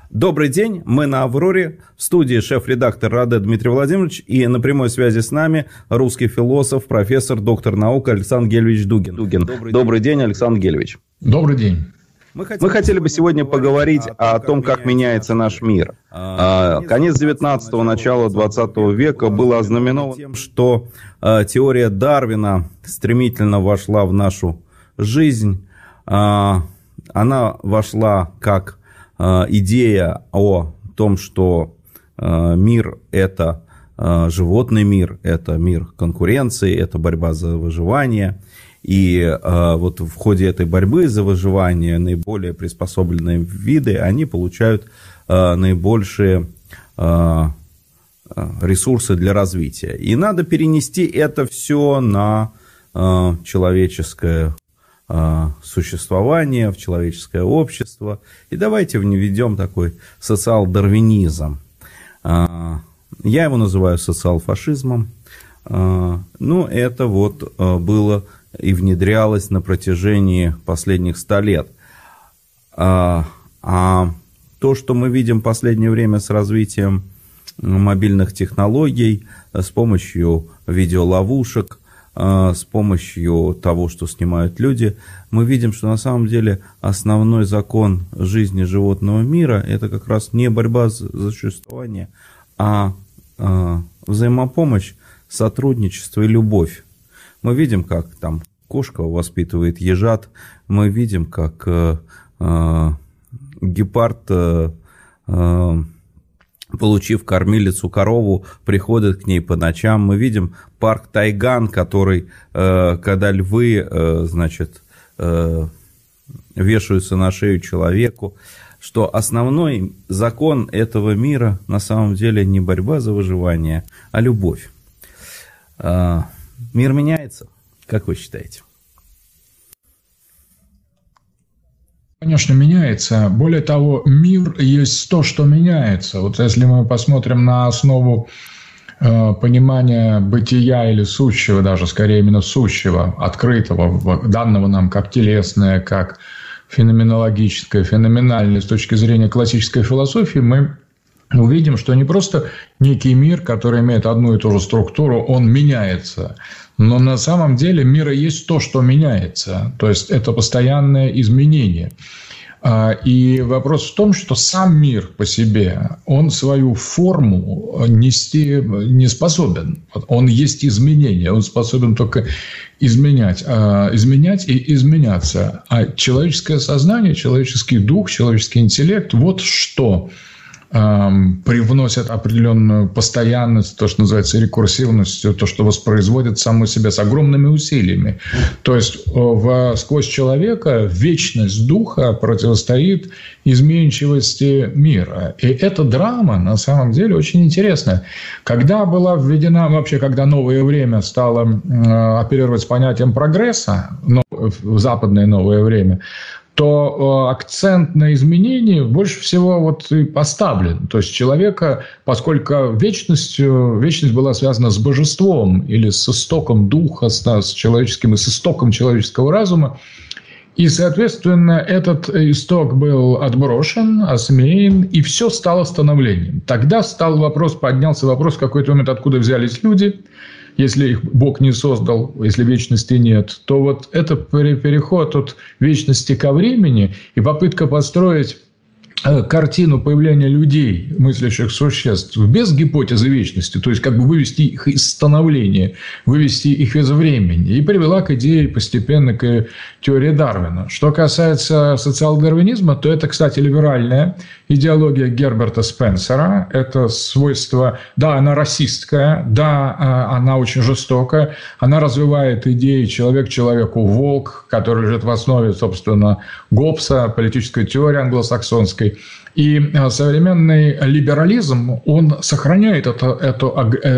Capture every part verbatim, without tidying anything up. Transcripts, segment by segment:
Добрый день, мы на «Авроре», в студии шеф-редактор Раде Дмитрий Владимирович, и на прямой связи с нами русский философ, профессор, доктор наук Александр Гельевич Дугин. Дугин. Добрый, Добрый день, Александр Гельевич. Добрый день. Мы хотели, мы хотели бы сегодня поговорить о том, как меняется наш мир. Конец девятнадцатого, начало двадцатого века было ознаменовано тем, что теория Дарвина стремительно вошла в нашу жизнь. Она вошла как идея о том, что мир – это животный мир, это мир конкуренции, это борьба за выживание. И вот в ходе этой борьбы за выживание наиболее приспособленные виды, они получают наибольшие ресурсы для развития. И надо перенести это все на человеческое существование, в человеческое общество. И давайте введем такой социал-дарвинизм. Я его называю социал-фашизмом. Ну, это вот было и внедрялось на протяжении последних ста лет. А то, что мы видим в последнее время с развитием мобильных технологий, с помощью видеоловушек, с помощью того, что снимают люди, мы видим, что на самом деле основной закон жизни животного мира – это как раз не борьба за существование, а взаимопомощь, сотрудничество и любовь. Мы видим, как там кошка воспитывает ежат, мы видим, как э, э, гепард, э, э, получив кормилицу корову, приходит к ней по ночам. Мы видим парк Тайган, который, э, когда львы, э, значит, э, вешаются на шею человеку, что основной закон этого мира на самом деле не борьба за выживание, а любовь. Э, мир меняется. Как вы считаете? Конечно, меняется. Более того, мир есть то, что меняется. Вот если мы посмотрим на основу э, понимания бытия или сущего, даже скорее именно сущего, открытого, данного нам как телесное, как феноменологическое, феноменальное с точки зрения классической философии, мы увидим, что не просто некий мир, который имеет одну и ту же структуру, он меняется. Но на самом деле мир и есть то, что меняется. То есть это постоянное изменение. И вопрос в том, что сам мир по себе, он свою форму нести не способен. Он есть изменение, он способен только изменять, изменять и изменяться. А человеческое сознание, человеческий дух, человеческий интеллект – вот что привносят определенную постоянность, то, что называется рекурсивностью, то, что воспроизводит само себя с огромными усилиями. То есть, в, сквозь человека вечность духа противостоит изменчивости мира. И эта драма, на самом деле, очень интересная. Когда была введена, вообще, когда новое время стало оперировать с понятием прогресса, но в западное новое время, то акцент на изменении больше всего вот и поставлен. То есть, человека, поскольку вечность, вечность была связана с божеством или с истоком духа, с человеческим и с истоком человеческого разума, и, соответственно, этот исток был отброшен, осмеян, и все стало становлением. Тогда стал вопрос, поднялся вопрос в какой-то момент, откуда взялись люди. Если их Бог не создал, если вечности нет, то вот это переход от вечности ко времени и попытка построить картину появления людей, мыслящих существ, без гипотезы вечности, то есть как бы вывести их из становления, вывести их из времени, и привела к идее постепенно к теории Дарвина. Что касается социал-дарвинизма, то это, кстати, либеральная идеология Герберта Спенсера. Это свойство, да, она расистская, да, она очень жестокая, она развивает идеи «человек человеку волк», который лежит в основе, собственно, Гоббса, политической теории англосаксонской. И современный либерализм, он сохраняет это, эту,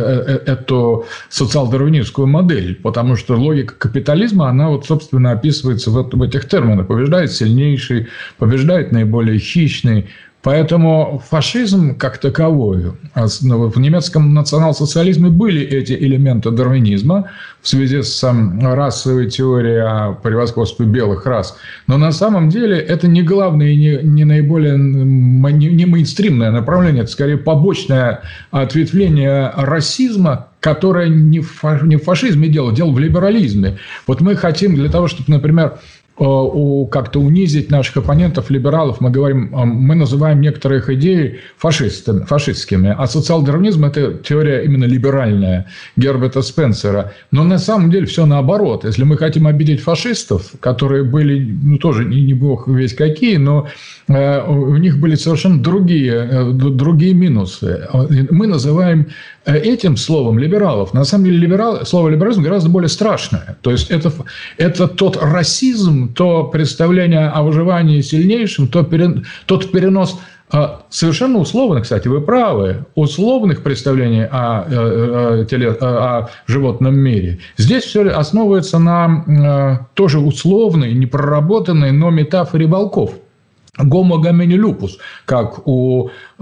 эту социал-дарвинистскую модель, потому что логика капитализма, она вот, собственно, описывается в этих терминах. Побеждает сильнейший, побеждает наиболее хищный, Поэтому фашизм как таковой, в немецком национал-социализме были эти элементы дарвинизма в связи с расовой теорией о превосходстве белых рас. Но на самом деле это не главное и не, не наиболее не, не мейнстримное направление, это скорее побочное ответвление расизма, которое не в, фаш, не в фашизме дело, дело в либерализме. Вот мы хотим для того, чтобы, например, как-то унизить наших оппонентов, либералов, мы говорим, мы называем некоторых идей фашистами, фашистскими, а социал-дарвинизм – это теория именно либеральная Герберта Спенсера. Но на самом деле все наоборот. Если мы хотим обидеть фашистов, которые были, ну, тоже не, не бог весь какие, но э, у них были совершенно другие, э, другие минусы. Мы называем этим словом либералов. На самом деле либерал, слово либерализм гораздо более страшное. То есть это, это тот расизм, то представление о выживании сильнейшим, то перен, тот перенос совершенно условных, кстати, вы правы, условных представлений о, о, о, о животном мире. Здесь все основывается на тоже условной, непроработанной, но метафоре волков. Homo homini lupus, как у, э,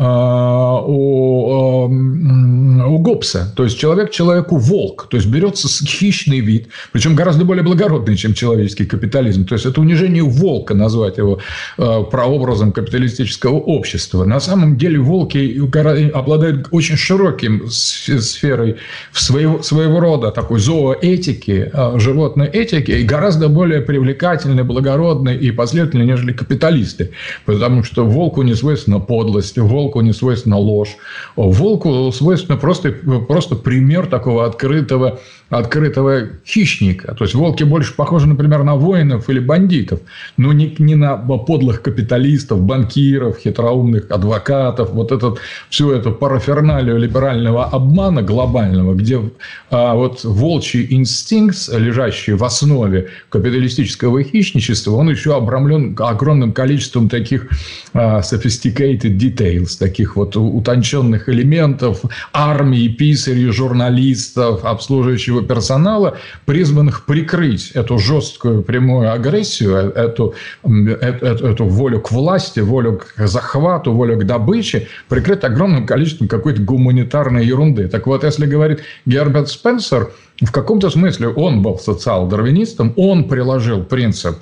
у, э, у Гоббса. То есть человек человеку волк. То есть берется хищный вид, причем гораздо более благородный, чем человеческий капитализм. То есть это унижение волка, назвать его э, прообразом капиталистического общества. На самом деле волки обладают очень широким сферой своего, своего рода такой зооэтики, э, животной этики, и гораздо более привлекательны, благородны и последовательны, нежели капиталисты. Потому что волку не свойственна подлость, волку не свойственна ложь. Волку свойственно просто, просто пример такого открытого, открытого хищника. То есть волки больше похожи, например, на воинов или бандитов, но не, не на подлых капиталистов, банкиров, хитроумных адвокатов. Вот этот, всю эту параферналию либерального обмана глобального, где а, вот волчий инстинкт, лежащий в основе капиталистического хищничества, он еще обрамлен огромным количеством таких uh, sophisticated details, таких вот утонченных элементов, армии, писарей, журналистов, обслуживающего персонала, призванных прикрыть эту жесткую прямую агрессию, эту, эту, эту волю к власти, волю к захвату, волю к добыче, прикрыть огромным количеством какой-то гуманитарной ерунды. Так вот, если говорит Герберт Спенсер, в каком-то смысле он был социал-дарвинистом, он приложил принцип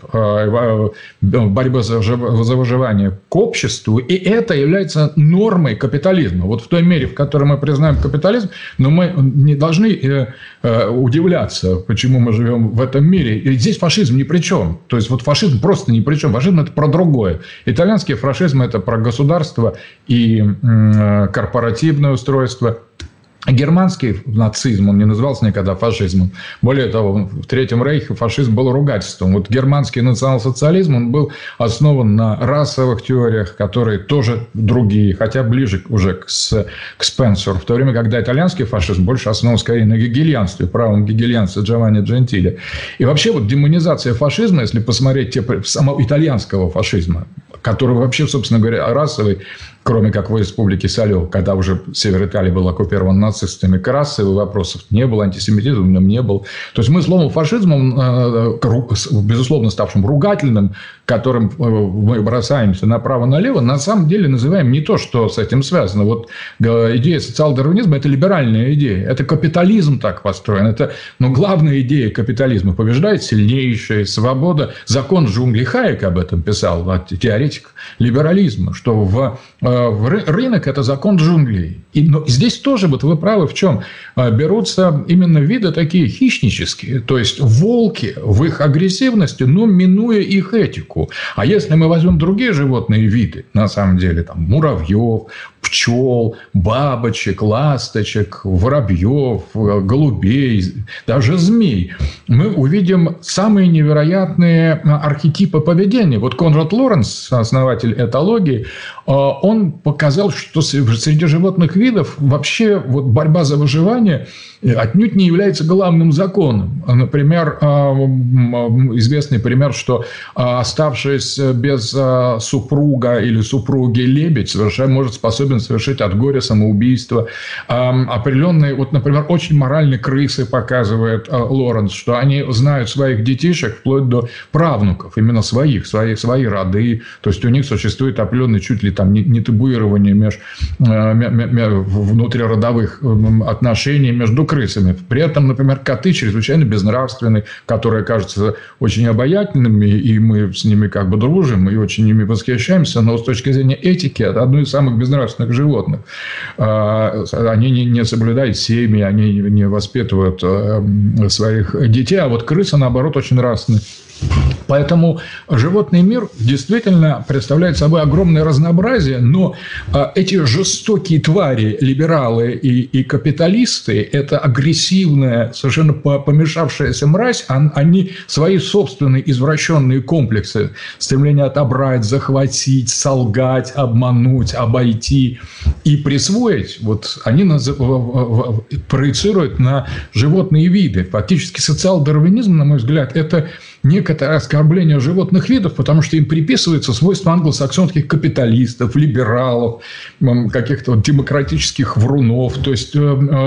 борьбы за выживание к обществу, и это является нормой капитализма. Вот в той мере, в которой мы признаем капитализм, но мы не должны удивляться, почему мы живем в этом мире. И здесь фашизм ни при чем. То есть, вот фашизм просто ни при чем. Фашизм – это про другое. Итальянский фашизм – это про государство и корпоративное устройство. Германский нацизм, он не назывался никогда фашизмом. Более того, в Третьем Рейхе фашизм был ругательством. Вот германский национал-социализм, он был основан на расовых теориях, которые тоже другие, хотя ближе уже к, к Спенсеру. В то время, когда итальянский фашизм больше основан скорее на гегельянстве, правом гегельянстве Джованни Джентиле. И вообще вот демонизация фашизма, если посмотреть те, самого итальянского фашизма, который вообще, собственно говоря, расовый, кроме как в республике Салё, когда уже север Италии был оккупирован нацистами, расовых вопросов не было, антисемитизма не было. То есть мы словом фашизмом, безусловно, ставшим ругательным, которым мы бросаемся направо-налево, на самом деле называем не то, что с этим связано. Вот идея социал-дарвинизма – это либеральная идея. Это капитализм так построен. Это, но главная идея капитализма – побеждает сильнейшая, свобода. Закон джунглей, Хайек об этом писал, теоретик либерализма, что в рынок – это закон джунглей. И, но здесь тоже, вот вы правы, в чем? Берутся именно виды такие хищнические. То есть, волки в их агрессивности, но минуя их этику. А если мы возьмем другие животные виды, на самом деле, там, муравьев, пчел, бабочек, ласточек, воробьев, голубей, даже змей, мы увидим самые невероятные архетипы поведения. Вот Конрад Лоренс, основатель этологии, он показал, что среди животных видов вообще вот борьба за выживание отнюдь не является главным законом. Например, известный пример, что оставшись без супруга или супруги лебедь совершенно может способен совершить от горя самоубийство. Определенные, вот, например, очень моральные крысы, показывает Лоренс, что они знают своих детишек вплоть до правнуков, именно своих, свои, свои роды. То есть у них существует определенный чуть ли там не, не табуирование меж, внутриродовых отношений между крысами. При этом, например, коты чрезвычайно безнравственные, которые кажутся очень обаятельными, и мы с ними как бы дружим, и очень ими восхищаемся, но с точки зрения этики, это одно из самых безнравственных животных. Они не соблюдают семьи, они не воспитывают своих детей, а вот крысы, наоборот, очень нравственные. Поэтому животный мир действительно представляет собой огромное разнообразие, но эти жестокие твари, либералы и, и капиталисты, это агрессивная, совершенно помешавшаяся мразь, они свои собственные извращенные комплексы, стремление отобрать, захватить, солгать, обмануть, обойти и присвоить, вот они проецируют на животные виды. Фактически социал-дарвинизм, на мой взгляд, это некоторое оскорбление животных видов, потому что им приписывается свойство англосаксонских капиталистов, либералов, каких-то демократических врунов. То есть,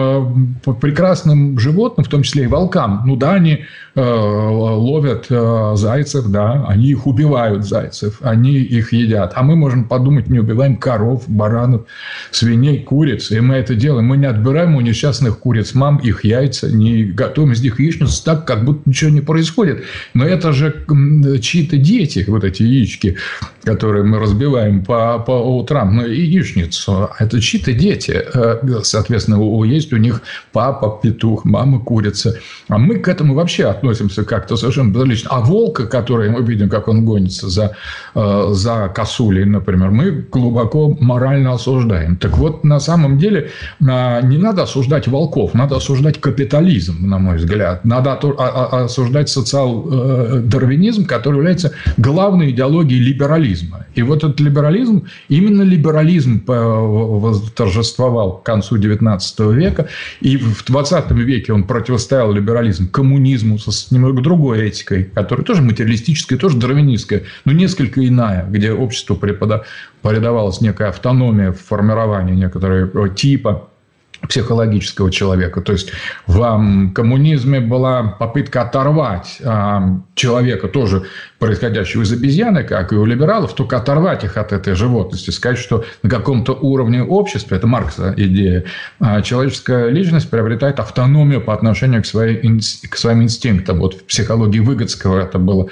прекрасным животным, в том числе и волкам, ну да, они ловят зайцев, да, они их убивают, зайцев, они их едят. А мы можем подумать, не убиваем коров, баранов, свиней, куриц, и мы это делаем. Мы не отбираем у несчастных куриц мам их яйца, не готовим из них яичницу так, как будто ничего не происходит. Но это же чьи-то дети, вот эти яички, которые мы разбиваем по, по утрам на яичницу. Это чьи-то дети. Соответственно, есть у них папа петух, мама курица. А мы к этому вообще относимся как-то совершенно безразлично. А волка, который мы видим, как он гонится за, за косулей, например, мы глубоко морально осуждаем. Так вот, на самом деле, не надо осуждать волков, надо осуждать капитализм, на мой взгляд. Надо осуждать социал дарвинизм, который является главной идеологией либерализма. И вот этот либерализм, именно либерализм торжествовал к концу девятнадцатого века, и в двадцатом веке он противостоял либерализму коммунизму с немного другой этикой, которая тоже материалистическая, тоже дарвинистская, но несколько иная, где обществу передавалась некая автономия в формировании некоторого типа психологического человека. То есть, в коммунизме была попытка оторвать человека, тоже происходящего из обезьяны, как и у либералов, только оторвать их от этой животности, сказать, что на каком-то уровне общества, это Маркса идея, человеческая личность приобретает автономию по отношению к, своей, к своим инстинктам. Вот в психологии Выгодского это было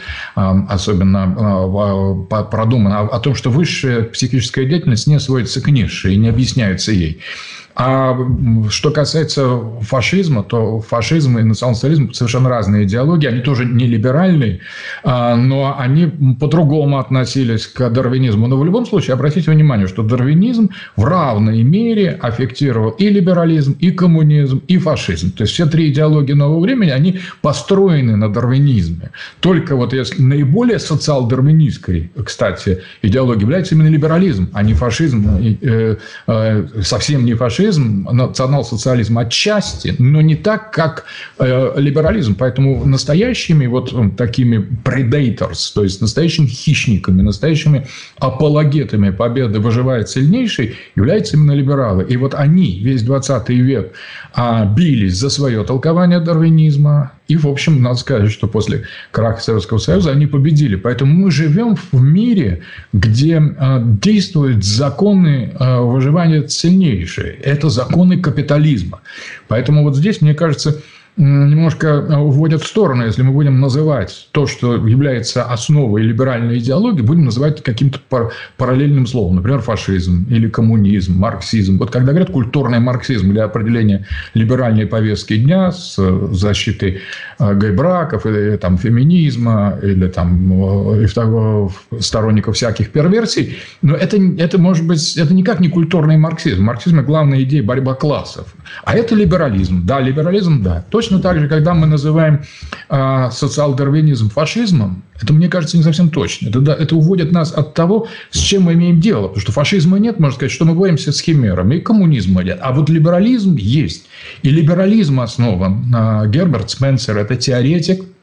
особенно продумано, о том, что высшая психическая деятельность не сводится к низшей и не объясняется ей. А что касается фашизма, то фашизм и национал-социализм совершенно разные идеологии. Они тоже не либеральные, но они по-другому относились к дарвинизму. Но в любом случае, обратите внимание, что дарвинизм в равной мере аффектировал и либерализм, и коммунизм, и фашизм. То есть, все три идеологии нового времени, они построены на дарвинизме. Только вот если наиболее социал-дарвинистской, кстати, идеологией является именно либерализм, а не фашизм, совсем не фашизм, национал-социализм отчасти, но не так, как э, либерализм. Поэтому настоящими вот такими predators, то есть настоящими хищниками, настоящими апологетами победы выживает сильнейший, являются именно либералы. И вот они весь двадцатый век а, бились за свое толкование дарвинизма. И, в общем, надо сказать, что после краха Советского Союза они победили. Поэтому мы живем в мире, где э, действуют законы э, выживания сильнейшие. Это законы капитализма. Поэтому вот здесь, мне кажется, немножко уводят в сторону, если мы будем называть то, что является основой либеральной идеологии, будем называть каким-то параллельным словом. Например, фашизм или коммунизм, марксизм. Вот когда говорят культурный марксизм для определения либеральной повестки дня с защитой гей-браков, или там, феминизма, или там, сторонников всяких перверсий, но это, это, может быть, это никак не культурный марксизм. Марксизм – главная идея – борьба классов. А это либерализм. Да, либерализм – да. Точно так же, когда мы называем э, социал-дарвинизм фашизмом, это, мне кажется, не совсем точно. Это, да, это уводит нас от того, с чем мы имеем дело. Потому что фашизма нет, можно сказать, что мы боремся с химерами, и коммунизма нет. А вот либерализм есть. И либерализм основан на Герберт Спенсер – это теоретик,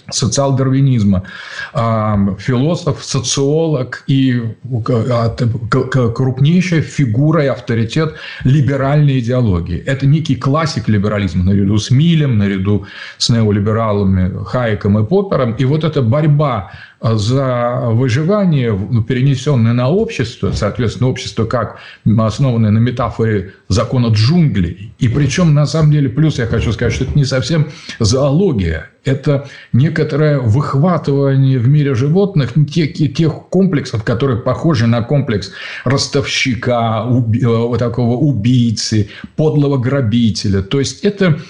социал-дарвинизма, философ, социолог и крупнейшая фигура и авторитет либеральной идеологии. Это некий классик либерализма наряду с Миллем, наряду с неолибералами Хайеком и Поппером. И вот эта борьба за выживание, перенесенное на общество, соответственно, общество как основанное на метафоре закона джунглей. И причем, на самом деле, плюс я хочу сказать, что это не совсем зоология. Это некоторое выхватывание в мире животных тех, тех комплексов, которые похожи на комплекс ростовщика, уби, такого убийцы, подлого грабителя. То есть, это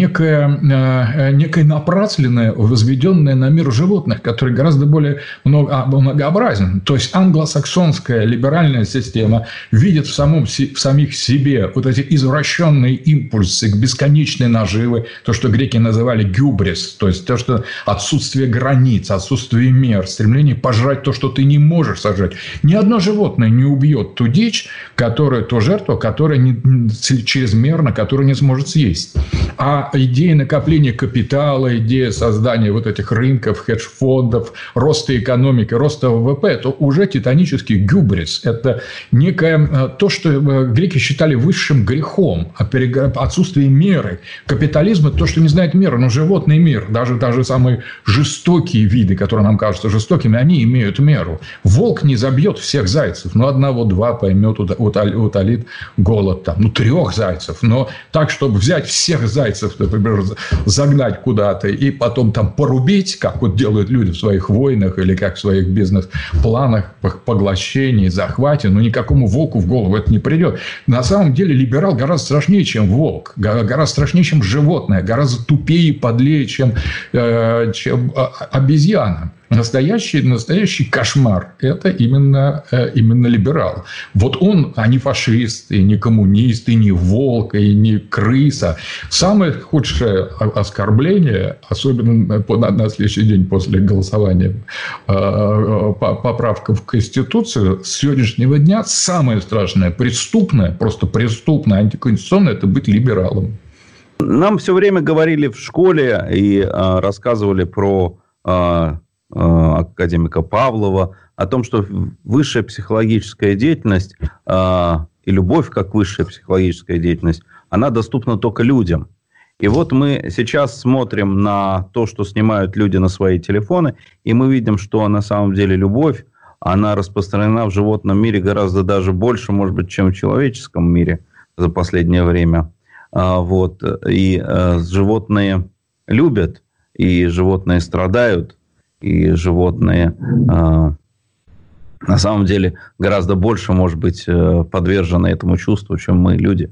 некое, некое напрасленное, возведенное на мир животных, который гораздо более много, многообразен. То есть, англосаксонская либеральная система видит в, самом, в самих себе вот эти извращенные импульсы к бесконечной наживе, то, что греки называли гюбрис, то есть, то, что отсутствие границ, отсутствие мер, стремление пожрать то, что ты не можешь сожрать. Ни одно животное не убьет ту дичь, которая, ту жертву, которая не, чрезмерно, которую не сможет съесть. А идея накопления капитала, идея создания вот этих рынков, хедж-фондов, роста экономики, роста ВВП – это уже титанический гюбрис. Это некое то, что греки считали высшим грехом, отсутствие меры. Капитализм – это то, что не знает меры, но животный мир, даже, даже самые жестокие виды, которые нам кажутся жестокими, они имеют меру. Волк не забьет всех зайцев, но одного-два поймет, утолит голод. Там, ну, трех зайцев, но так, чтобы взять всех зайцев, например, загнать куда-то и потом там порубить, как вот делают люди в своих войнах или как в своих бизнес-планах, поглощении, захвате, но никакому волку в голову это не придет. На самом деле либерал гораздо страшнее, чем волк, гораздо страшнее, чем животное, гораздо тупее и подлее, чем, э, чем обезьяна. Настоящий, настоящий кошмар – это именно, именно либерал. Вот он, а не фашист, и не коммунист, и не волк, и не крыса. Самое худшее оскорбление, особенно на следующий день после голосования поправка в Конституцию, с сегодняшнего дня самое страшное, преступное, просто преступное, антиконституционное – это быть либералом. Нам все время говорили в школе и а, рассказывали про а, а, академика Павлова о том, что высшая психологическая деятельность а, и любовь как высшая психологическая деятельность, она доступна только людям. И вот мы сейчас смотрим на то, что снимают люди на свои телефоны, и мы видим, что на самом деле любовь, она распространена в животном мире гораздо даже больше, может быть, чем в человеческом мире за последнее время. Вот. И э, животные любят, и животные страдают, и животные э, на самом деле гораздо больше, может быть, подвержены этому чувству, чем мы, люди.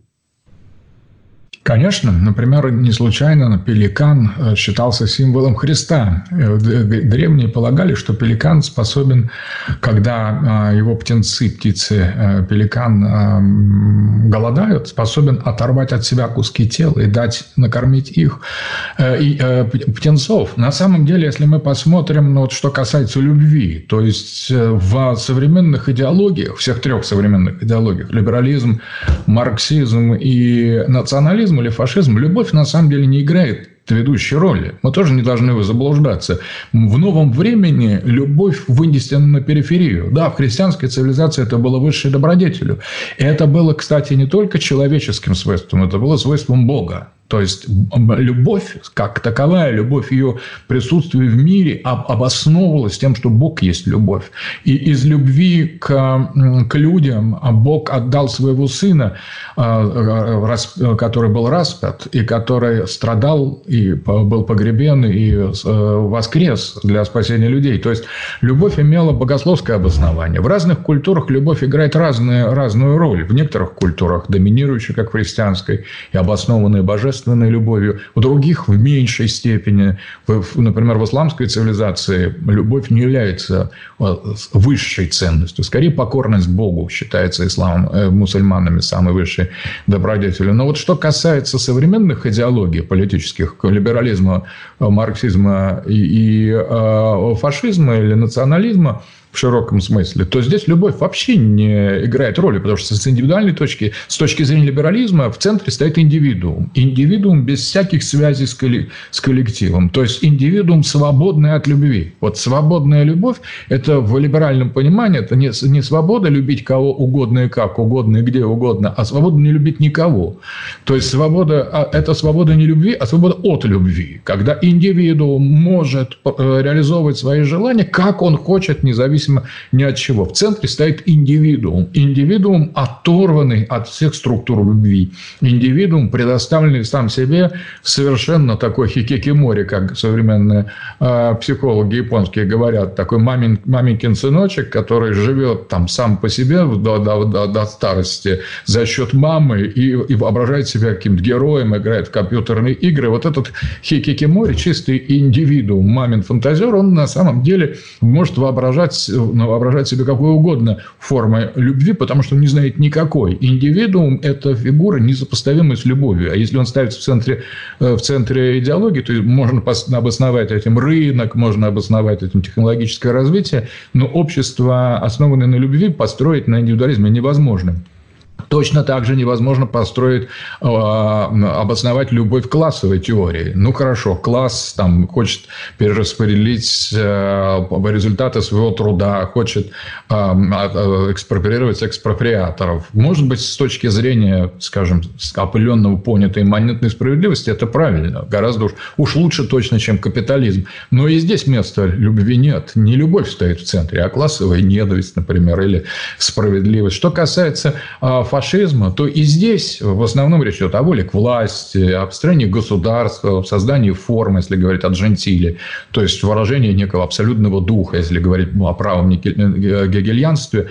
Конечно. Например, не случайно пеликан считался символом Христа. Древние полагали, что пеликан способен, когда его птенцы, птицы, пеликан голодают, способен оторвать от себя куски тела и дать накормить их, и птенцов. На самом деле, если мы посмотрим, ну, вот, что касается любви, то есть в современных идеологиях, всех трех современных идеологиях, либерализм, марксизм и национализм, или фашизм, любовь на самом деле не играет ведущей роли. Мы тоже не должны заблуждаться. В новом времени любовь вынесена на периферию. Да, в христианской цивилизации это было высшей добродетелью. И это было, кстати, не только человеческим свойством, это было свойством Бога. То есть, любовь как таковая, любовь, ее присутствие в мире обосновывалась тем, что Бог есть любовь. И из любви к, к людям Бог отдал своего Сына, который был распят, и который страдал, и был погребен, и воскрес для спасения людей. То есть, любовь имела богословское обоснование. В разных культурах любовь играет разные, разную роль. В некоторых культурах доминирующей, как в христианской, и обоснованной божественной любовью, у других в меньшей степени. Например, в исламской цивилизации любовь не является высшей ценностью. Скорее, покорность Богу считается исламом, мусульманами самой высшей добродетелью. Но вот что касается современных идеологий политических, либерализма, марксизма и, и фашизма или национализма, в широком смысле, то здесь любовь вообще не играет роли, потому что с индивидуальной точки, с точки зрения либерализма, в центре стоит индивидуум. Индивидуум без всяких связей с коллективом. То есть, индивидуум свободный от любви. Вот свободная любовь – это в либеральном понимании, это не, не свобода любить кого угодно и как угодно и где угодно, а свобода не любить никого. То есть, свобода – это свобода не любви, а свобода от любви. Когда индивидуум может реализовывать свои желания, как он хочет, независимо ни от чего. В центре стоит индивидуум. Индивидуум, оторванный от всех структур любви. Индивидуум, предоставленный сам себе, совершенно такой хикикимори, как современные э, психологи японские говорят. Такой мамин, маменькин сыночек, который живет там сам по себе до, до, до, до старости за счет мамы и, и воображает себя каким-то героем, играет в компьютерные игры. Вот этот хикикимори, чистый индивидуум, мамин фантазер, он на самом деле может воображать воображать себе какой угодно формой любви, потому что он не знает никакой. Индивидуум – это фигура, несопоставимая с любовью. А если он ставится в центре, в центре идеологии, то можно обосновать этим рынок, можно обосновать этим технологическое развитие, но общество, основанное на любви, построить на индивидуализме невозможно. Точно так же невозможно построить, э, обосновать любовь классовой теории. Ну, хорошо, класс там хочет перераспределить э, результаты своего труда, хочет э, экспроприировать экспроприаторов. Может быть, с точки зрения, скажем, опыленного понятой имманентной справедливости, это правильно. Гораздо уж, уж лучше точно, чем капитализм. Но и здесь места любви нет. Не любовь стоит в центре, а классовая ненависть, например, или справедливость. Что касается э, фашизма, то и здесь в основном речь идет о воле к власти, о построении государства, о создании формы, если говорить о джентиле, то есть выражение некого абсолютного духа, если говорить о правом гегельянстве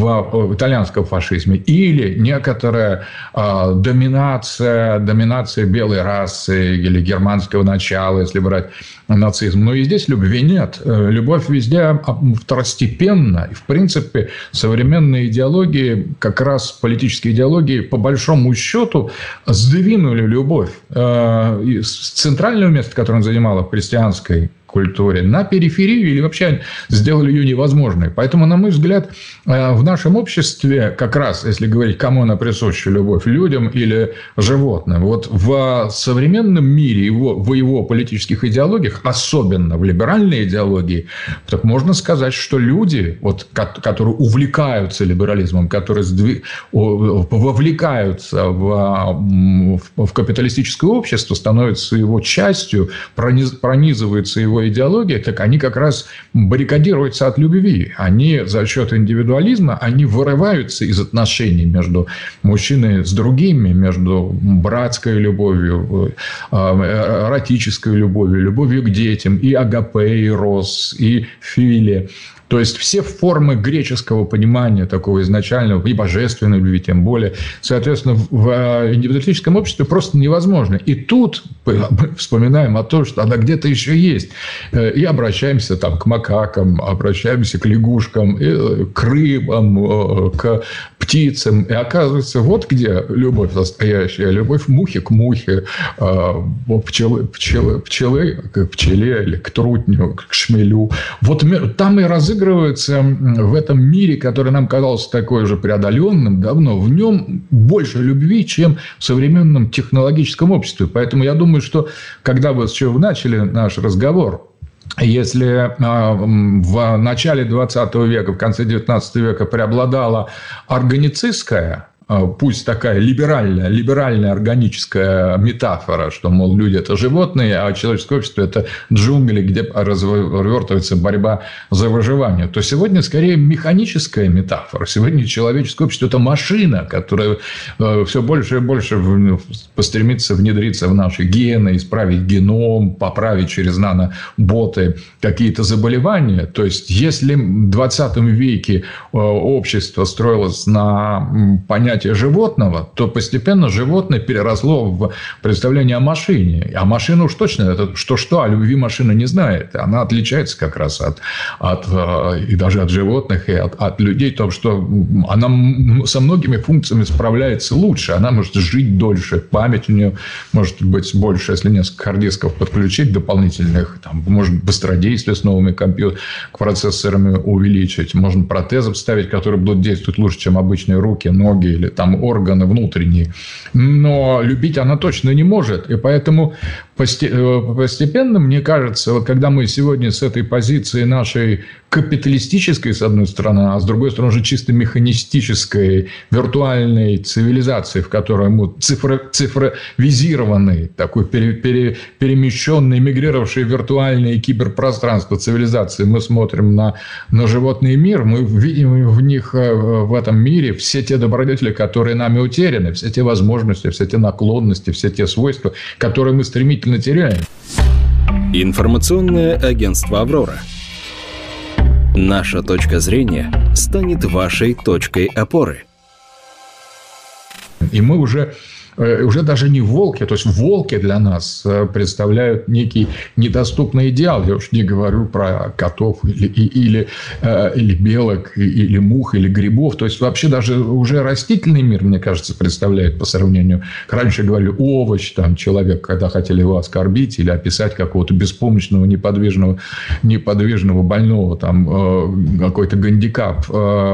в итальянском фашизме, или некоторая э, доминация, доминация белой расы или германского начала, если брать нацизм. Но и здесь любви нет. Любовь везде второстепенна. И, в принципе, современные идеологии, как раз политические идеологии, по большому счету, сдвинули любовь с центрального места, которое она занимала в христианской культуре, на периферию или вообще сделали ее невозможной. Поэтому, на мой взгляд, в нашем обществе, как раз, если говорить, кому она присуща любовь, людям или животным, вот в современном мире, его, в его политических идеологиях, особенно в либеральной идеологии, так можно сказать, что люди, вот, которые увлекаются либерализмом, которые сдвиг... вовлекаются в... в капиталистическое общество, становятся его частью, прониз... пронизываются его идеология, так они как раз баррикадируются от любви. Они за счет индивидуализма, они вырываются из отношений между мужчиной с другими, между братской любовью, эротической любовью, любовью к детям, и агапе, и рос, и филе. То есть, все формы греческого понимания такого изначального, и божественной любви, тем более, соответственно, в индивидуалистическом обществе просто невозможно. И тут мы вспоминаем о том, что она где-то еще есть. И обращаемся там, к макакам, обращаемся к лягушкам, к рыбам, к птицам. И оказывается, вот где любовь настоящая. Любовь мухи к мухе, пчелы, пчелы, пчелы к пчеле или к трутню, к шмелю. Вот там и разыгрывается в этом мире, который нам казался такой же преодоленным давно, в нем больше любви, чем в современном технологическом обществе. Поэтому я думаю, что когда вы с чего начали наш разговор, если в начале двадцатого века, в конце девятнадцатого века преобладала органицистская, пусть такая либеральная, либеральная органическая метафора, что, мол, люди – это животные, а человеческое общество – это джунгли, где развертывается борьба за выживание, то сегодня скорее механическая метафора. Сегодня человеческое общество – это машина, которая все больше и больше постремится внедриться в наши гены, исправить геном, поправить через наноботы какие-то заболевания. То есть, если в двадцатом веке общество строилось на понятии понятие животного, то постепенно животное переросло в представление о машине. А машина уж точно, это что-что, о любви машина не знает. Она отличается как раз от, от и даже от животных, и от, от людей, том, что она со многими функциями справляется лучше. Она может жить дольше, память у нее может быть больше, если несколько хард-дисков подключить дополнительных, там, может быстродействие с новыми компьютерами, процессорами увеличить, можно протезы ставить, которые будут действовать лучше, чем обычные руки, ноги или там органы внутренние. Но любить она точно не может. И поэтому постепенно, мне кажется, вот когда мы сегодня с этой позиции нашей капиталистической, с одной стороны, а с другой стороны, уже чисто механистической, виртуальной цивилизации, в которой мы цифро, цифровизированный, такой пере, пере, перемещенный, мигрировавший в виртуальное киберпространство цивилизации, мы смотрим на, на животный мир, мы видим в них, в этом мире, все те добродетели, которые нами утеряны, все те возможности, все те наклонности, все те свойства, которые мы стремительно теряем. Информационное агентство «Аврора». Наша точка зрения станет вашей точкой опоры. И мы уже, уже даже не волки, то есть волки для нас представляют некий недоступный идеал. Я уж не говорю про котов или, или, или белок, или мух, или грибов. То есть вообще даже уже растительный мир, мне кажется, представляет по сравнению. Раньше говорили овощ, там, человек, когда хотели его оскорбить или описать какого-то беспомощного, неподвижного, неподвижного больного, там, какой-то гандикап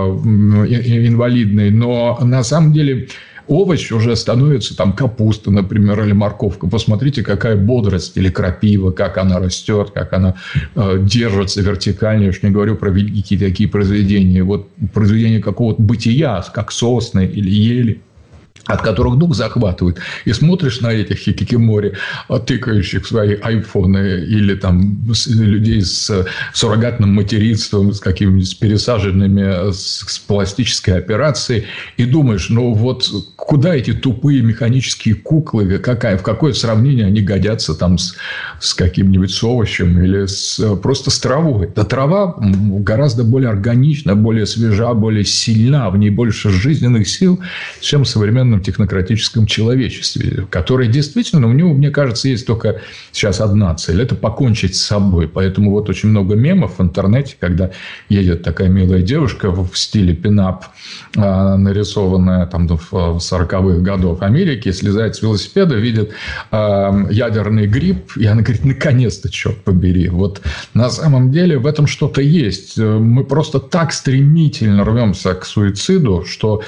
инвалидный. Но на самом деле овощ уже становится там капуста, например, или морковка. Посмотрите, какая бодрость, или крапива, как она растет, как она э, держится вертикально. Я уж не говорю про великие такие произведения. Вот произведения какого-то бытия, как сосны или ели, от которых дух захватывает. И смотришь на этих хикикимори, тыкающих свои айфоны, или там людей с суррогатным материнством, с какими-нибудь пересаженными, с, с пластической операцией, и думаешь, ну вот куда эти тупые механические куклы, какая, в какое сравнение они годятся там с, с каким-нибудь с овощем или с, просто с травой. Да трава гораздо более органична, более свежа, более сильна, в ней больше жизненных сил, чем в современном технократическом человечестве, которое действительно, у него, мне кажется, есть только сейчас одна цель – это покончить с собой. Поэтому вот очень много мемов в интернете, когда едет такая милая девушка в стиле пинап, нарисованная там в сороковых годов Америки, слезает с велосипеда, видит ядерный гриб, и она говорит: наконец-то, черт побери. Вот на самом деле в этом что-то есть. Мы просто так стремительно рвемся к суициду, что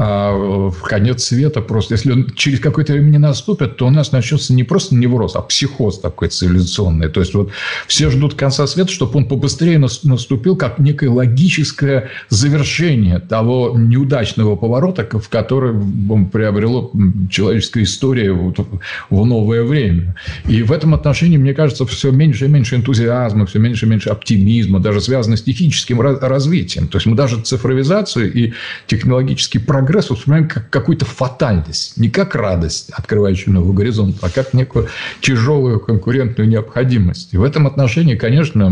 в конец света просто, если он через какое-то время не наступит, то у нас начнется не просто невроз, а психоз такой цивилизационный. То есть вот все ждут конца света, чтобы он побыстрее наступил, как некое логическое завершение того неудачного поворота, в который приобрело человеческая история в новое время. И в этом отношении, мне кажется, все меньше и меньше энтузиазма, все меньше и меньше оптимизма, даже связано с техническим развитием. То есть мы даже цифровизацию и технологический прогресс воспринимаем как какую-то фатальность, не как радость, открывающую новый горизонт, а как некую тяжелую конкурентную необходимость. И в этом отношении, конечно,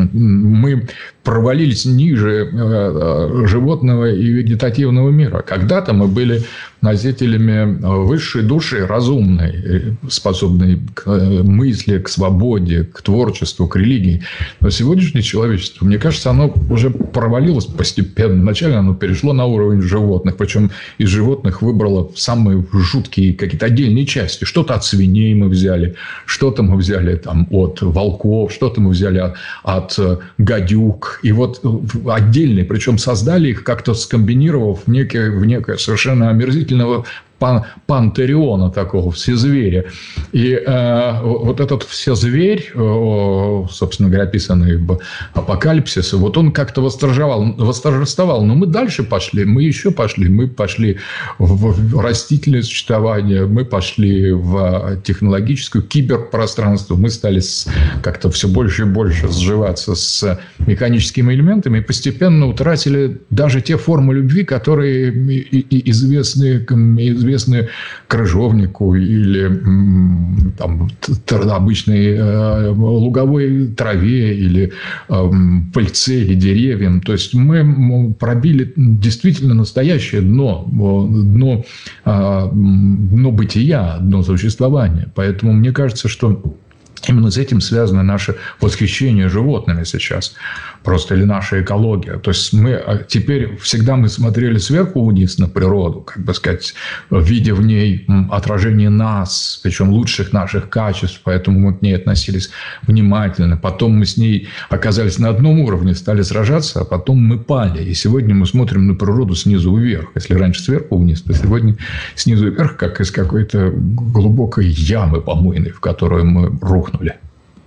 мы провалились ниже животного и вегетативного мира. Когда-то мы были носителями высшей души, разумной, способной к мысли, к свободе, к творчеству, к религии. Но сегодняшнее человечество, мне кажется, оно уже провалилось постепенно. Вначале оно перешло на уровень животных, причем из животных выбрало самые жуткие какие-то отдельные части. Что-то от свиней мы взяли, что-то мы взяли там, от волков, что-то мы взяли от, от гадюк. И вот отдельные, причем создали их, как-то скомбинировав в некое, в некое совершенно омерзительное пан, пантериона такого, всезверя. И э, вот этот всезверь, э, собственно говоря, описанный в Апокалипсисе, вот он как-то восторжествовал, восторжествовал. Но мы дальше пошли, мы еще пошли. Мы пошли в растительное существование, мы пошли в технологическое киберпространство. Мы стали как-то все больше и больше сживаться с механическими элементами и постепенно утратили даже те формы любви, которые известны, известны известны крыжовнику или там, обычной луговой траве или пыльце или деревьям. То есть мы пробили действительно настоящее дно, дно, дно бытия, дно существования. Поэтому мне кажется, что именно с этим связано наше восхищение животными сейчас. Просто или наша экология. То есть мы теперь всегда мы смотрели сверху вниз на природу, как бы сказать, видя в ней отражение нас, причем лучших наших качеств, поэтому мы к ней относились внимательно. Потом мы с ней оказались на одном уровне, стали сражаться, а потом мы пали. И сегодня мы смотрим на природу снизу вверх. Если раньше сверху вниз, то сегодня снизу вверх, как из какой-то глубокой ямы помойной, в которую мы рухнули.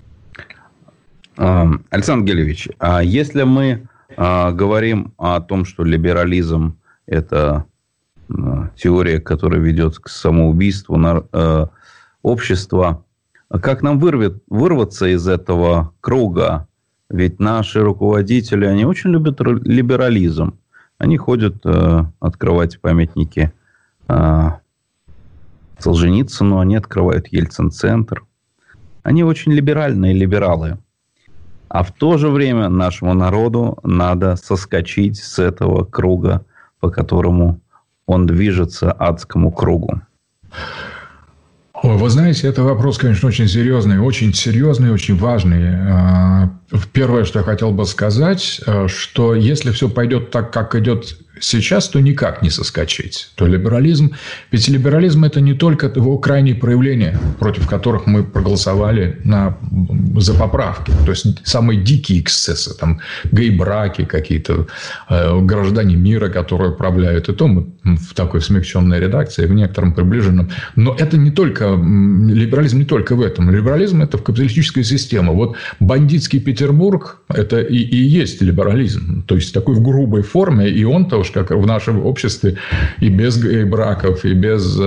Александр Гелевич, а если мы говорим о том, что либерализм – это теория, которая ведет к самоубийству общества, как нам вырвет, вырваться из этого круга? Ведь наши руководители, они очень любят либерализм. Они ходят открывать памятники Солженицыну, они открывают Ельцин-центр. Они очень либеральные либералы. А в то же время нашему народу надо соскочить с этого круга, по которому он движется, адскому кругу. Ой, вы знаете, это вопрос, конечно, очень серьезный, очень серьезный, очень важный. Первое, что я хотел бы сказать, что если все пойдет так, как идет сейчас, то никак не соскочить. То либерализм... Ведь либерализм – это не только его крайние проявления, против которых мы проголосовали на... за поправки. То есть, самые дикие эксцессы. Там, гей-браки какие-то, э, граждане мира, которые управляют. И то мы в такой смягченной редакции, в некотором приближенном. Но это не только... Либерализм не только в этом. Либерализм – это в капиталистической системе. Вот бандитский Петербург – это и, и есть либерализм. То есть, такой в грубой форме. И он-то уж как в нашем обществе и без браков, и без э,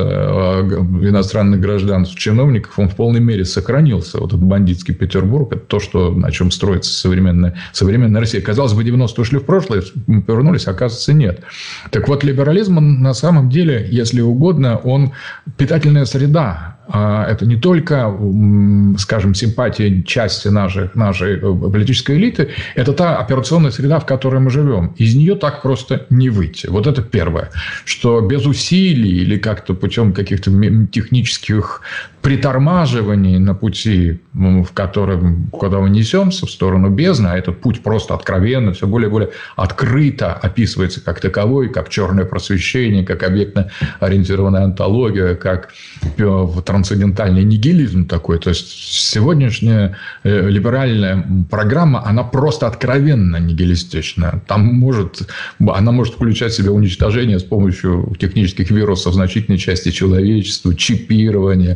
иностранных гражданств, чиновников, он в полной мере сохранился. Вот этот бандитский Петербург – это то, что, на чем строится современная, современная Россия. Казалось бы, девяностые ушли в прошлое, мы повернулись, оказывается, нет. Так вот, либерализм, он, на самом деле, если угодно, он питательная среда. Это не только, скажем, симпатия части нашей, нашей политической элиты, это та операционная среда, в которой мы живем. Из нее так просто не выйти. Вот это первое. Что без усилий или как-то путем каких-то технических притормаживаний на пути, в котором, куда мы несемся, в сторону бездны, а этот путь просто откровенно, все более и более открыто описывается как таковой, как черное просвещение, как объектно-ориентированная онтология, как трансцендентальный нигилизм такой. То есть, сегодняшняя либеральная программа, она просто откровенно нигилистична. Там может, она может включать в себя уничтожение с помощью технических вирусов значительной части человечества, чипирование,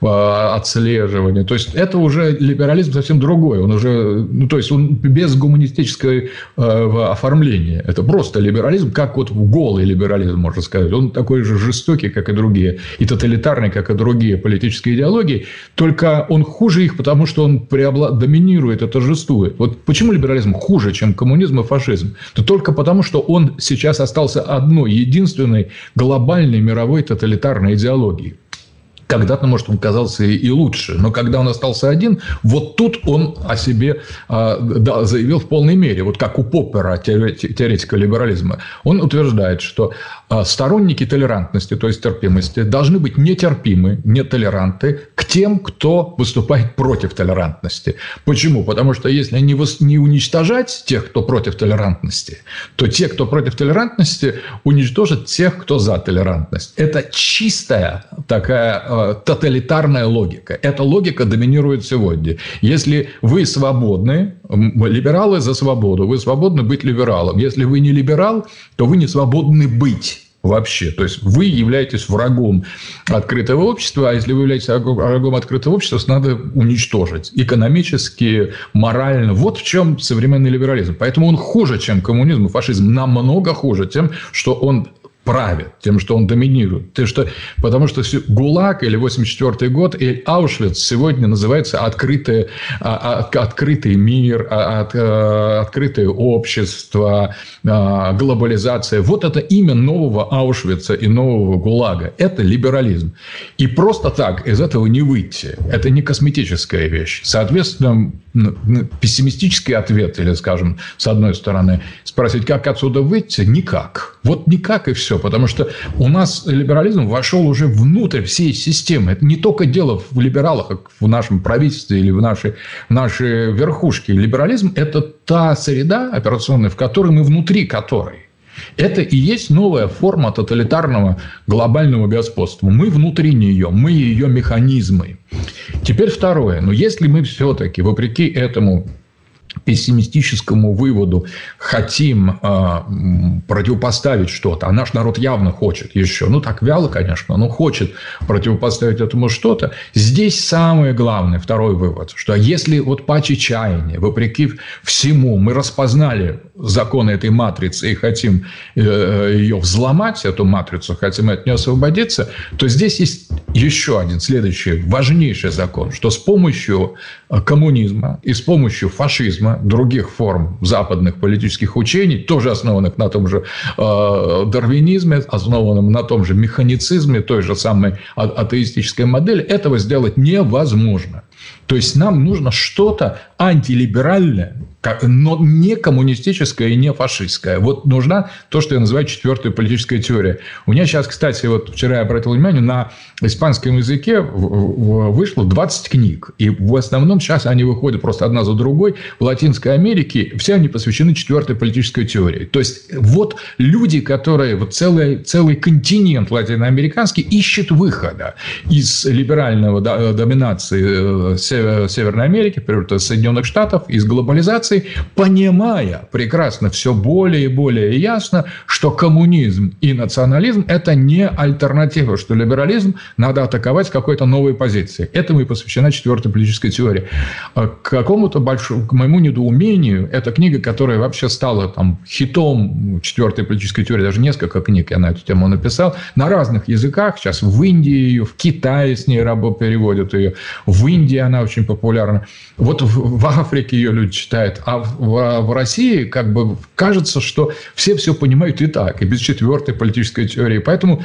отслеживание. То есть, это уже либерализм совсем другой. Он уже, ну, то есть, он без гуманистического э, оформления. Это просто либерализм, как вот голый либерализм, можно сказать. Он такой же жестокий, как и другие, и тоталитарный, как и другие политические идеологии. Только он хуже их, потому что он преобла... доминирует и торжествует. Вот почему либерализм хуже, чем коммунизм и фашизм? Это только потому, что он сейчас остался одной, единственной глобальной мировой тоталитарной идеологией. Когда-то, может, он казался и лучше. Но когда он остался один, вот тут он о себе а, да, заявил в полной мере. Вот как у Поппера, теоретика либерализма. Он утверждает, что а, сторонники толерантности, то есть терпимости, должны быть нетерпимы, нетолеранты к тем, кто выступает против толерантности. Почему? Потому что если не, вос... не уничтожать тех, кто против толерантности, то те, кто против толерантности, уничтожат тех, кто за толерантность. Это чистая такая тоталитарная логика. Эта логика доминирует сегодня. Если вы свободны, либералы за свободу, вы свободны быть либералом. Если вы не либерал, то вы не свободны быть вообще. То есть, вы являетесь врагом открытого общества, а если вы являетесь врагом открытого общества, надо уничтожить экономически, морально. Вот в чем современный либерализм. Поэтому он хуже, чем коммунизм и фашизм. Намного хуже тем, что он правит, тем, что он доминирует. Тем, что, потому что ГУЛАГ или восемьдесят четвёртый год или Аушвиц сегодня называется открытый, открытый мир, открытое общество, глобализация. Вот это имя нового Аушвица и нового ГУЛАГа. Это либерализм. И просто так из этого не выйти. Это не косметическая вещь. Соответственно, пессимистический ответ, или, скажем, с одной стороны, спросить, как отсюда выйти, никак. Вот никак и все. Потому что у нас либерализм вошел уже внутрь всей системы. Это не только дело в либералах, как в нашем правительстве или в нашей, в нашей верхушке. Либерализм – это та среда операционная, в которой мы внутри которой. Это и есть новая форма тоталитарного глобального господства. Мы внутри нее, мы ее механизмы. Теперь второе. Но если мы все-таки, вопреки этому пессимистическому выводу, хотим э, противопоставить что-то, а наш народ явно хочет еще, ну так вяло, конечно, но хочет противопоставить этому что-то, здесь самое главное, второй вывод, что если вот по чаяния, вопреки всему, мы распознали законы этой матрицы и хотим э, ее взломать, эту матрицу, хотим от нее освободиться, то здесь есть еще один следующий важнейший закон, что с помощью коммунизма и с помощью фашизма, других форм западных политических учений, тоже основанных на том же э, дарвинизме, основанном на том же механицизме, той же самой а- атеистической модели, этого сделать невозможно. То есть нам нужно что-то антилиберальное, но не коммунистическое и не фашистское. Вот нужна то, что я называю четвертая политическая теория. У меня сейчас, кстати, вот вчера я обратил внимание, на испанском языке вышло двадцать книг. И в основном сейчас они выходят просто одна за другой. В Латинской Америке все они посвящены четвертой политической теории. То есть вот люди, которые вот целый, целый континент латиноамериканский ищет выхода из либерального доминации Северной Америки, например, Соединенных Штатов, из глобализации, понимая прекрасно все более и более ясно, что коммунизм и национализм – это не альтернатива, что либерализм надо атаковать с какой-то новой позиции. Этому и посвящена четвертая политическая теория. К какому-то большому, к моему недоумению, эта книга, которая вообще стала там, хитом четвертой политической теории, даже несколько книг я на эту тему написал, на разных языках, сейчас в Индии ее, в Китае с ней рабо переводят ее, в Индии она очень популярна. Вот в, в Африке ее люди читают. А в, в России как бы кажется, что все все понимают и так, и без четвертой политической теории. Поэтому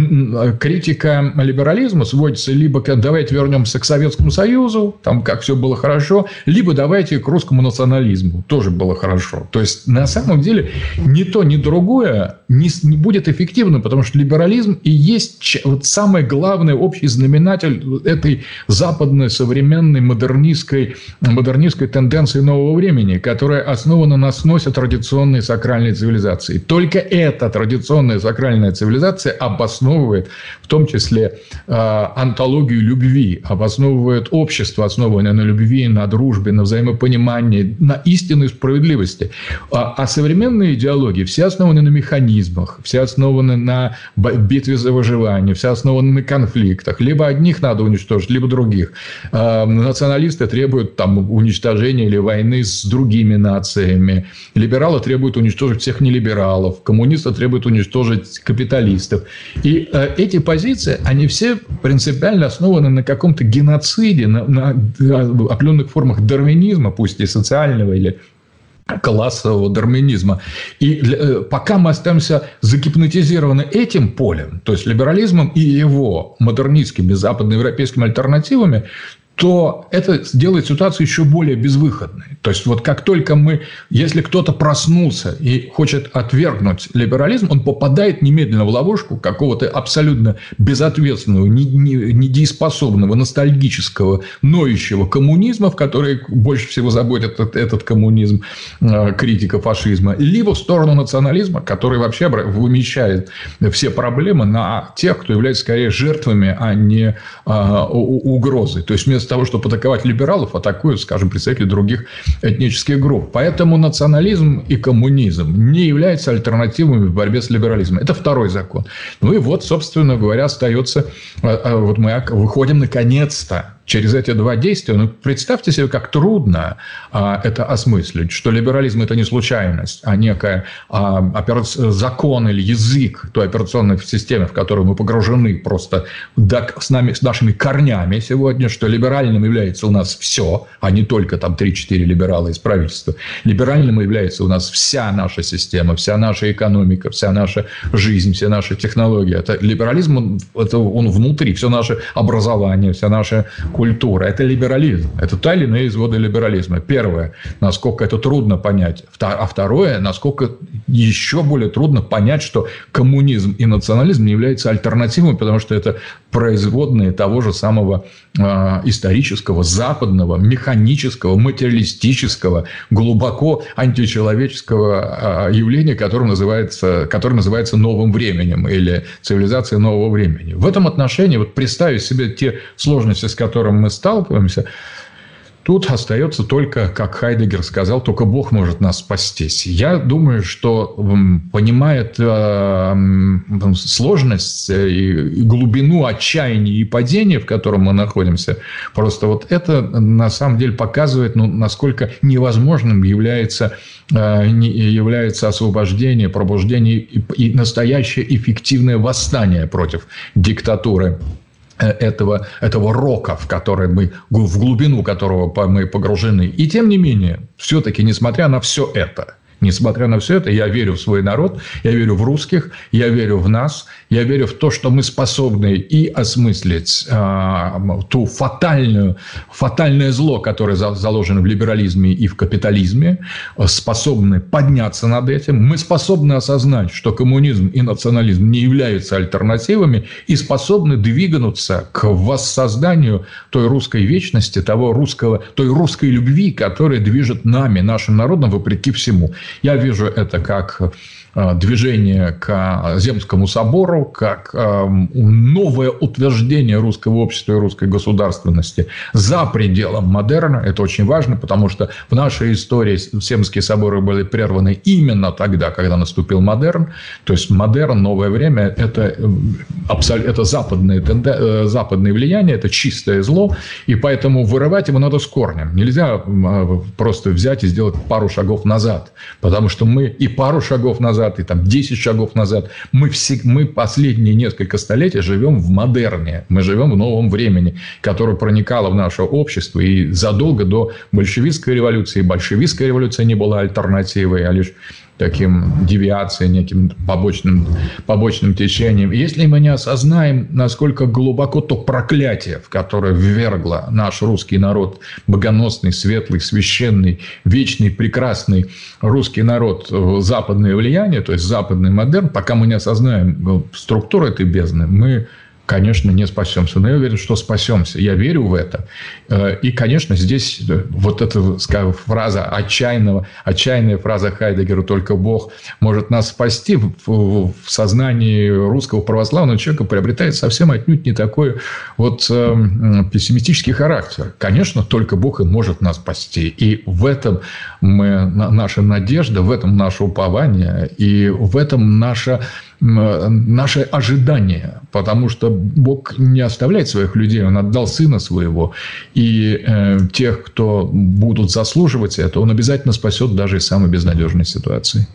критика либерализма сводится либо к давайте вернемся к Советскому Союзу, там как все было хорошо, либо давайте к русскому национализму, тоже было хорошо. То есть на самом деле ни то, ни другое не, не будет эффективно, потому что либерализм и есть вот самый главный общий знаменатель этой западной современной модернистской, модернистской тенденции нового времени, которая основана на сносе традиционной сакральной цивилизации. Только эта традиционная сакральная цивилизация обосновывает в том числе э, антологию любви, обосновывает общество, основанное на любви, на дружбе, на взаимопонимании, на истинной справедливости. А, а современные идеологии все основаны на механизмах, все основаны на битве за выживание, все основаны на конфликтах. Либо одних надо уничтожить, либо других. Э, националисты требуют там, уничтожения или войны с другими нациями. Либералы требуют уничтожить всех нелибералов. Коммунисты требуют уничтожить капиталистов. И э, эти позиции, они все принципиально основаны на каком-то геноциде, на, на определенных формах дарвинизма, пусть и социального или классового дарвинизма. И для, пока мы остаемся загипнотизированы этим полем, то есть либерализмом и его модернистскими западноевропейскими альтернативами, то это делает ситуацию еще более безвыходной. То есть, вот как только мы, если кто-то проснулся и хочет отвергнуть либерализм, он попадает немедленно в ловушку какого-то абсолютно безответственного, недееспособного, ностальгического, ноющего коммунизма, в который больше всего заботит этот, этот коммунизм, критика фашизма, либо в сторону национализма, который вообще вымещает все проблемы на тех, кто является скорее жертвами, а не а, угрозой. То есть, вместо того, чтобы атаковать либералов, атакуют, скажем, представители других этнических групп. Поэтому национализм и коммунизм не являются альтернативами в борьбе с либерализмом. Это второй закон. Ну и вот, собственно говоря, остается... Вот мы выходим наконец-то через эти два действия, ну, представьте себе, как трудно а, это осмыслить, что либерализм – это не случайность, а некая а, операци... закон или язык той операционной системы, в которую мы погружены просто до... с, нами, с нашими корнями сегодня, что либеральным является у нас все, а не только там три-четыре либерала из правительства. Либеральным является у нас вся наша система, вся наша экономика, вся наша жизнь, все наши технологии. Это либерализм, он, это он внутри, все наше образование, вся наша культура. Это либерализм. Это та или иная из воды либерализма. Первое, насколько это трудно понять. А второе, насколько еще более трудно понять, что коммунизм и национализм не являются альтернативой, потому что это производные того же самого э, исторического, западного, механического, материалистического, глубоко античеловеческого э, явления, которое называется, которое называется новым временем или цивилизацией нового времени. В этом отношении, вот представить себе те сложности, с которыми мы сталкиваемся, тут остается только, как Хайдеггер сказал, только Бог может нас спастись. Я думаю, что понимает э, сложность и глубину отчаяния и падения, в котором мы находимся, просто вот это на самом деле показывает, ну, насколько невозможным является, э, является освобождение, пробуждение и, и настоящее эффективное восстание против диктатуры этого, этого рока, в который мы, в глубину которого мы погружены. И тем не менее, все-таки, несмотря на все это, Несмотря на все это, я верю в свой народ, я верю в русских, я верю в нас, я верю в то, что мы способны и осмыслить э, ту фатальную, фатальное зло, которое заложено в либерализме и в капитализме, способны подняться над этим. Мы способны осознать, что коммунизм и национализм не являются альтернативами и способны двигаться к воссозданию той русской вечности, того русского, той русской любви, которая движет нами, нашим народом, вопреки всему. Я вижу это как движение к Земскому собору, как новое утверждение русского общества и русской государственности за пределом модерна. Это очень важно, потому что в нашей истории Земские соборы были прерваны именно тогда, когда наступил модерн. То есть модерн, новое время – это, это западное, западное влияние, это чистое зло, и поэтому вырывать его надо с корнем. Нельзя просто взять и сделать пару шагов назад, потому что мы и пару шагов назад, и там десять шагов назад. Мы, все, мы последние несколько столетий живем в модерне. Мы живем в новом времени, которое проникало в наше общество. И задолго до большевистской революции. Большевистская революция не была альтернативой, а лишь таким девиацией, неким побочным, побочным течением. И если мы не осознаем, насколько глубоко то проклятие, в которое ввергло наш русский народ, богоносный, светлый, священный, вечный, прекрасный русский народ, в западное влияние, то есть западный модерн, пока мы не осознаем структуру этой бездны, мы, конечно, не спасемся. Но я уверен, что спасемся. Я верю в это. И, конечно, здесь вот эта фраза отчаянного, отчаянная фраза Хайдеггера «только Бог может нас спасти» в сознании русского православного человека приобретает совсем отнюдь не такой вот пессимистический характер. Конечно, только Бог и может нас спасти. И в этом мы, наша надежда, в этом наше упование, и в этом наша наше ожидание, потому что Бог не оставляет своих людей, Он отдал Сына Своего, и э, тех, кто будут заслуживать это, Он обязательно спасет даже из самой безнадежной ситуации.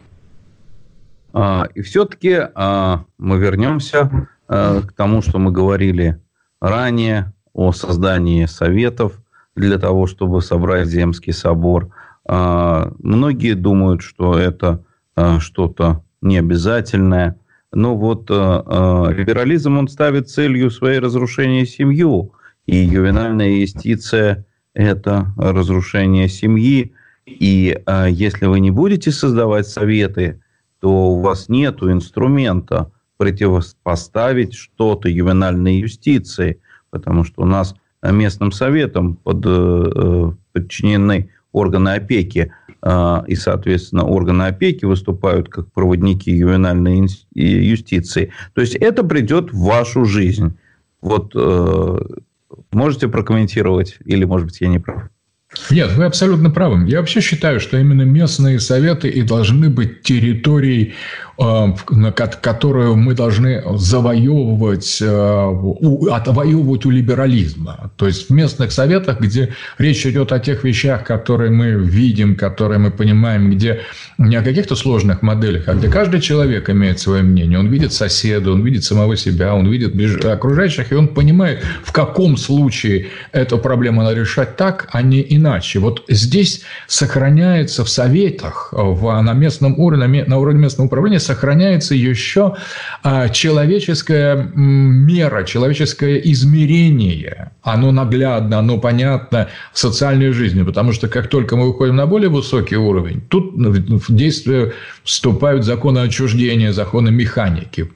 И все-таки мы вернемся к тому, что мы говорили ранее о создании советов для того, чтобы собрать Земский собор. Многие думают, что это что-то необязательное. Но вот э, э, либерализм, он ставит целью своей разрушения семью. И ювенальная юстиция – это разрушение семьи. И э, если вы не будете создавать советы, то у вас нет инструмента противопоставить что-то ювенальной юстиции. Потому что у нас местным советам под, э, подчинены органы опеки. И, соответственно, органы опеки выступают как проводники ювенальной юстиции. То есть, это придет в вашу жизнь. Вот можете прокомментировать? Или, может быть, я не прав? Нет, вы абсолютно правы. Я вообще считаю, что именно местные советы и должны быть территорией, которую мы должны завоевывать, отвоевывать у либерализма. То есть в местных советах, где речь идет о тех вещах, которые мы видим, которые мы понимаем, где не о каких-то сложных моделях, а где каждый человек имеет свое мнение. Он видит соседа, он видит самого себя, он видит окружающих, и он понимает, в каком случае эту проблему надо решать так, а не иначе. Вот здесь сохраняется в советах, в, на местном уровне, на уровне местного управления сохраняется еще человеческая мера, человеческое измерение. Оно наглядно, оно понятно в социальной жизни. Потому что как только мы выходим на более высокий уровень, тут в действие вступают законы отчуждения, законы механики.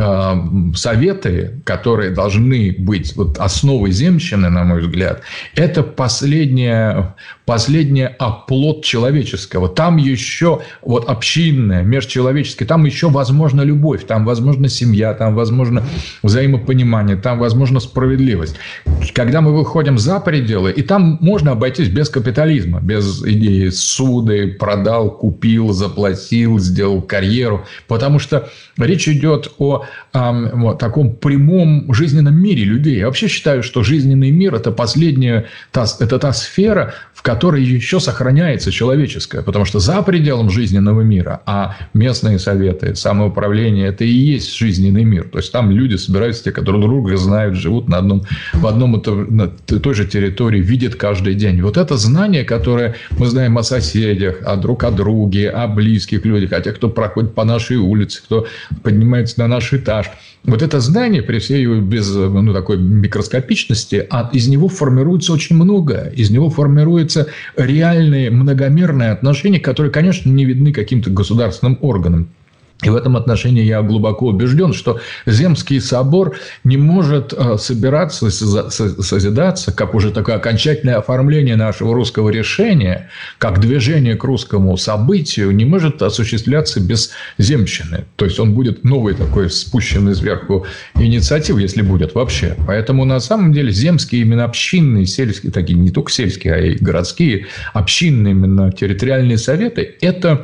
Советы, которые должны быть вот основой земщины, на мой взгляд, это последняя, последний оплот человеческого. Там еще вот общинное, межчеловеческое, там еще возможна любовь, там возможна семья, там возможно взаимопонимание, там возможна справедливость. Когда мы выходим за пределы, и там можно обойтись без капитализма, без идеи суды, продал, купил, заплатил, сделал карьеру, потому что речь идет о, о таком прямом жизненном мире людей. Я вообще считаю, что жизненный мир – это последняя, та, это та сфера, в которой еще сохраняется человеческое, потому что за пределом жизненного мира, а местные советы, самоуправление – это и есть жизненный мир. То есть там люди собираются, те, которые друг друга знают, живут на одном, в одном на той же территории, видят каждый день. Вот это знание, которое мы знаем о соседях, о друг о друге, о близких людях, о тех, кто проходит по нашей улице, кто поднимается на наш этаж. Вот это знание, при всей его без ну, такой микроскопичности, а из него формируется очень многое. Из него формируются реальные многомерные отношения, которые, конечно, не видны каким-то государственным органам. И в этом отношении я глубоко убежден, что Земский собор не может собираться, созидаться, как уже такое окончательное оформление нашего русского решения, как движение к русскому событию, не может осуществляться без земщины. То есть, он будет новой такой спущенной сверху инициативой, если будет вообще. Поэтому, на самом деле, земские именно общинные, сельские, такие не только сельские, а и городские, общинные именно территориальные советы – это...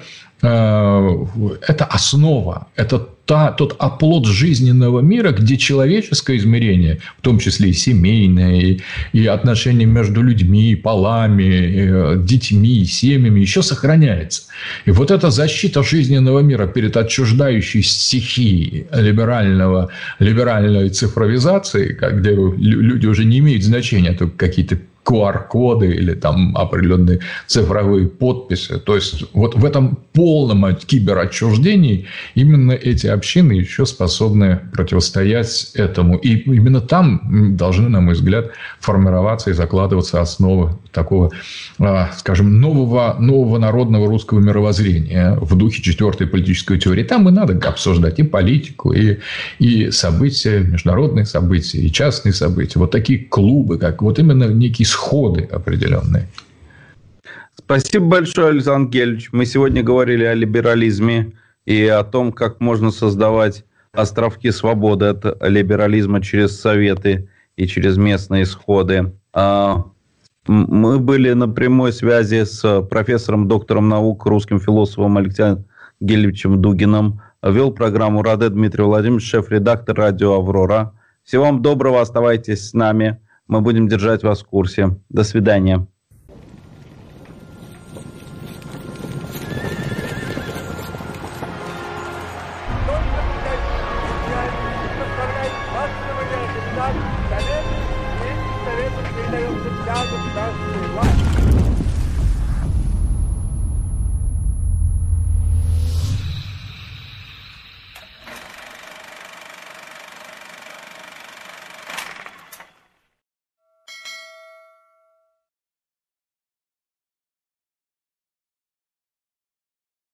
это основа, это та, тот оплот жизненного мира, где человеческое измерение, в том числе и семейное, и, и отношения между людьми, полами, детьми, семьями, еще сохраняется. И вот эта защита жизненного мира перед отчуждающей стихией либерального, либеральной цифровизации, где люди уже не имеют значения, только какие-то ку ар-коды или там определенные цифровые подписи. То есть, вот в этом полном киберотчуждении именно эти общины еще способны противостоять этому. И именно там должны, на мой взгляд, формироваться и закладываться основы такого, скажем, нового, нового народного русского мировоззрения в духе четвертой политической теории. Там и надо обсуждать и политику, и, и события, международные события, и частные события. Вот такие клубы, как вот именно некие сходы определенные. Спасибо большое, Александр Гельевич. Мы сегодня говорили о либерализме и о том, как можно создавать островки свободы от либерализма через советы и через местные сходы. Мы были на прямой связи с профессором, доктором наук, русским философом Александром Гельевичем Дугиным. Вел программу Раде Дмитрий Владимирович, шеф-редактор радио «Аврора». Всего вам доброго, оставайтесь с нами. Мы будем держать вас в курсе. До свидания. Совет передается власть.